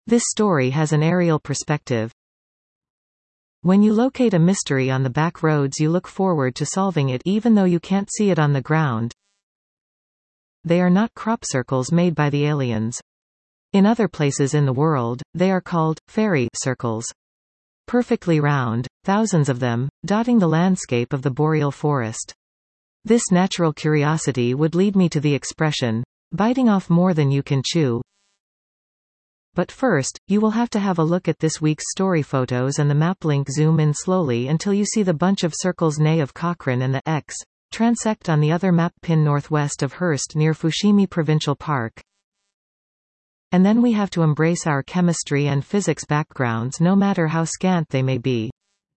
This story has an aerial perspective. When you locate a mystery on the back roads, you look forward to solving it even though you can't see it on the ground. They are not crop circles made by the aliens. In other places in the world, they are called fairy circles. Perfectly round, thousands of them, dotting the landscape of the boreal forest. This natural curiosity would lead me to the expression, biting off more than you can chew. But first, you will have to have a look at this week's story photos and the map link. Zoom in slowly until you see the bunch of circles Ney of Cochrane and the X transect on the other map pin northwest of Hearst near Fushimi Provincial Park. And then we have to embrace our chemistry and physics backgrounds no matter how scant they may be.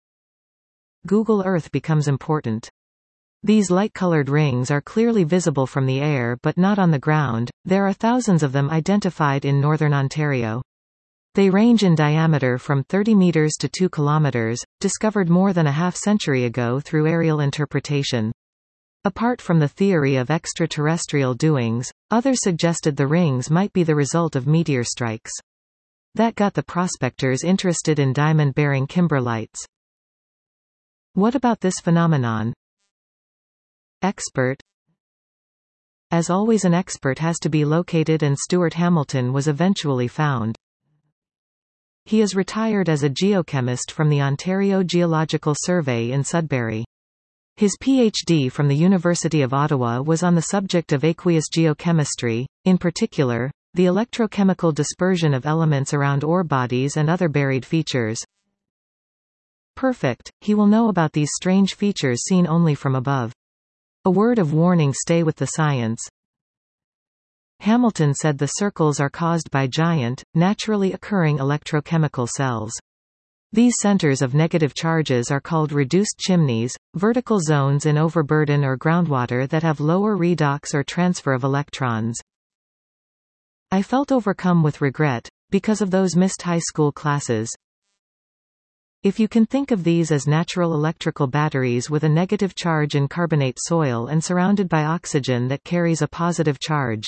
Google Earth becomes important. These light-colored rings are clearly visible from the air but not on the ground. There are thousands of them identified in northern Ontario. They range in diameter from 30 meters to 2 kilometers, discovered more than a half-century ago through aerial interpretation. Apart from the theory of extraterrestrial doings, others suggested the rings might be the result of meteor strikes. That got the prospectors interested in diamond-bearing kimberlites. What about this phenomenon? Expert. As always, an expert has to be located, and Stuart Hamilton was eventually found. He is retired as a geochemist from the Ontario Geological Survey in Sudbury. His PhD from the University of Ottawa was on the subject of aqueous geochemistry, in particular, the electrochemical dispersion of elements around ore bodies and other buried features. Perfect, he will know about these strange features seen only from above. A word of warning: stay with the science. Hamilton said the circles are caused by giant, naturally occurring electrochemical cells. These centers of negative charges are called reduced chimneys, vertical zones in overburden or groundwater that have lower redox or transfer of electrons. I felt overcome with regret, because of those missed high school classes. If you can think of these as natural electrical batteries with a negative charge in carbonate soil and surrounded by oxygen that carries a positive charge.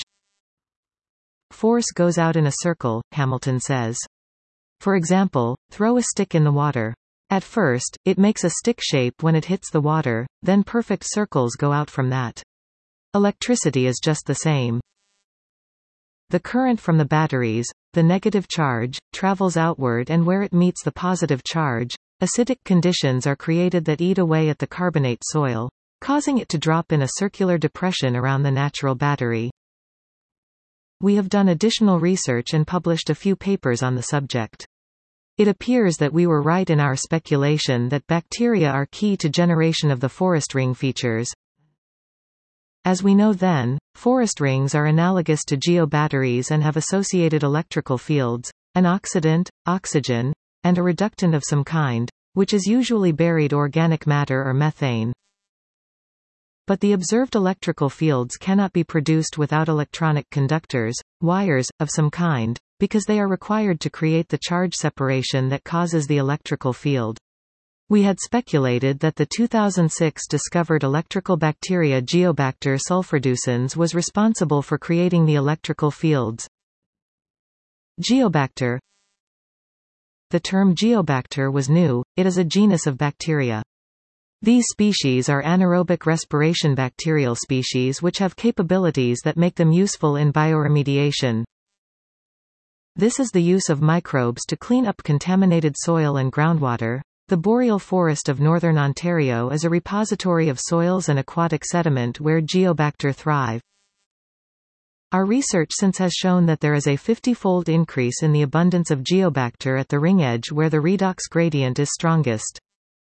Force goes out in a circle, Hamilton says. For example, throw a stick in the water. At first, it makes a stick shape when it hits the water, then perfect circles go out from that. Electricity is just the same. The current from the batteries, the negative charge, travels outward, and where it meets the positive charge, acidic conditions are created that eat away at the carbonate soil, causing it to drop in a circular depression around the natural battery. We have done additional research and published a few papers on the subject. It appears that we were right in our speculation that bacteria are key to generation of the forest ring features. As we know then, forest rings are analogous to geobatteries and have associated electrical fields, an oxidant, oxygen, and a reductant of some kind, which is usually buried organic matter or methane. But the observed electrical fields cannot be produced without electronic conductors, wires, of some kind, because they are required to create the charge separation that causes the electrical field. We had speculated that the 2006 discovered electrical bacteria Geobacter sulfurducens was responsible for creating the electrical fields. Geobacter. The term Geobacter was new, it is a genus of bacteria. These species are anaerobic respiration bacterial species which have capabilities that make them useful in bioremediation. This is the use of microbes to clean up contaminated soil and groundwater. The boreal forest of northern Ontario is a repository of soils and aquatic sediment where Geobacter thrive. Our research since has shown that there is a 50-fold increase in the abundance of Geobacter at the ring edge where the redox gradient is strongest.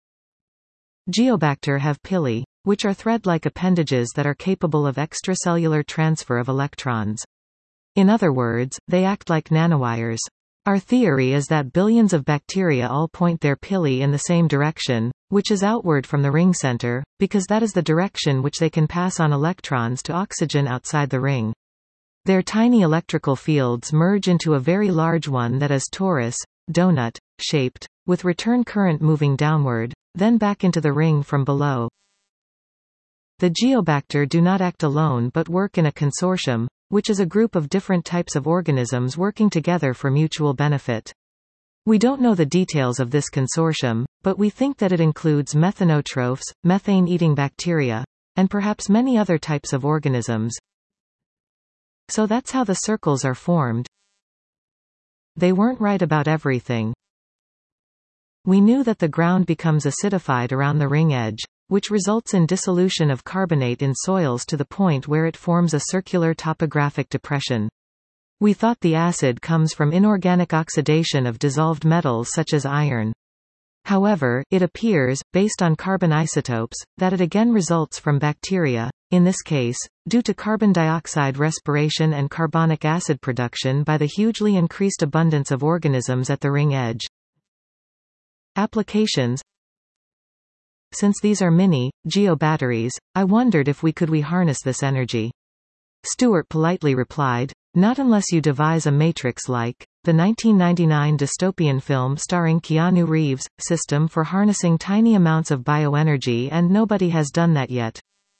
Geobacter have pili, which are thread-like appendages that are capable of extracellular transfer of electrons. In other words, they act like nanowires. Our theory is that billions of bacteria all point their pili in the same direction, which is outward from the ring center, because that is the direction which they can pass on electrons to oxygen outside the ring. Their tiny electrical fields merge into a very large one that is torus, donut, shaped, with return current moving downward, then back into the ring from below. The Geobacter do not act alone but work in a consortium, which is a group of different types of organisms working together for mutual benefit. We don't know the details of this consortium, but we think that it includes methanotrophs, methane-eating bacteria, and perhaps many other types of organisms. So that's how the circles are formed. They weren't right about everything. We knew that the ground becomes acidified around the ring edge, which results in dissolution of carbonate in soils to the point where it forms a circular topographic depression. We thought the acid comes from inorganic oxidation of dissolved metals such as iron. However, it appears, based on carbon isotopes, that it again results from bacteria, in this case, due to carbon dioxide respiration and carbonic acid production by the hugely increased abundance of organisms at the ring edge. Applications. Since these are mini, geobatteries, I wondered if we could harness this energy. Stewart politely replied, "Not unless you devise a matrix like the 1999 dystopian film starring Keanu Reeves, system for harnessing tiny amounts of bioenergy, and nobody has done that yet."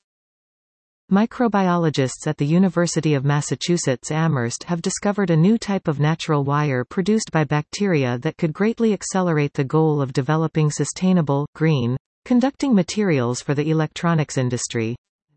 Microbiologists at the University of Massachusetts Amherst have discovered a new type of natural wire produced by bacteria that could greatly accelerate the goal of developing sustainable, green, conducting materials for the electronics industry.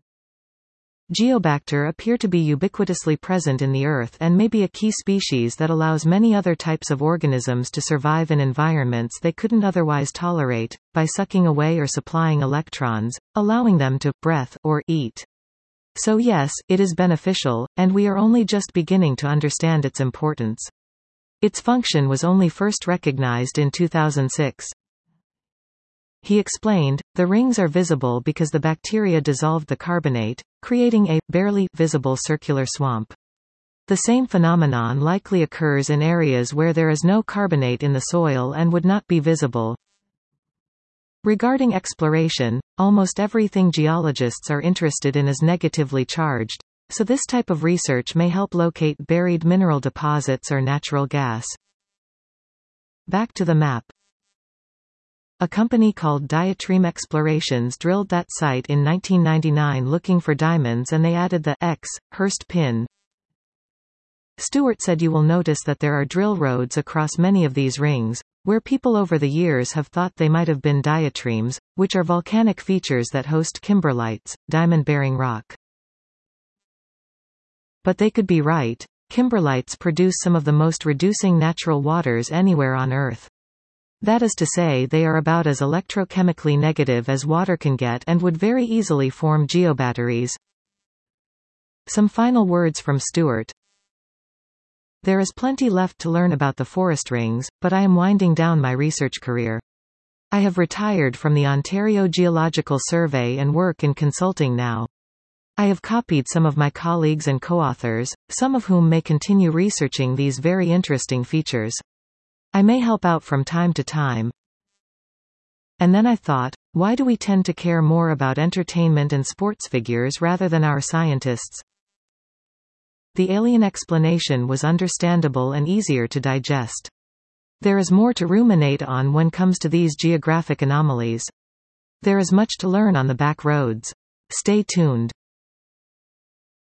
Geobacter appear to be ubiquitously present in the Earth and may be a key species that allows many other types of organisms to survive in environments they couldn't otherwise tolerate, by sucking away or supplying electrons, allowing them to breathe or eat. So yes, it is beneficial, and we are only just beginning to understand its importance. Its function was only first recognized in 2006. He explained, the rings are visible because the bacteria dissolved the carbonate, creating a, barely, visible circular swamp. The same phenomenon likely occurs in areas where there is no carbonate in the soil and would not be visible. Regarding exploration, almost everything geologists are interested in is negatively charged, so this type of research may help locate buried mineral deposits or natural gas. Back to the map. A company called Diatreme Explorations drilled that site in 1999 looking for diamonds, and they added the X Hurst pin. Stewart said you will notice that there are drill roads across many of these rings, where people over the years have thought they might have been diatremes, which are volcanic features that host kimberlites, diamond-bearing rock. But they could be right. Kimberlites produce some of the most reducing natural waters anywhere on Earth. That is to say, they are about as electrochemically negative as water can get and would very easily form geobatteries. Some final words from Stewart. There is plenty left to learn about the forest rings, but I am winding down my research career. I have retired from the Ontario Geological Survey and work in consulting now. I have copied some of my colleagues and co-authors, some of whom may continue researching these very interesting features. I may help out from time to time. And then I thought, why do we tend to care more about entertainment and sports figures rather than our scientists? The alien explanation was understandable and easier to digest. There is more to ruminate on when comes to these geographic anomalies. There is much to learn on the back roads. Stay tuned.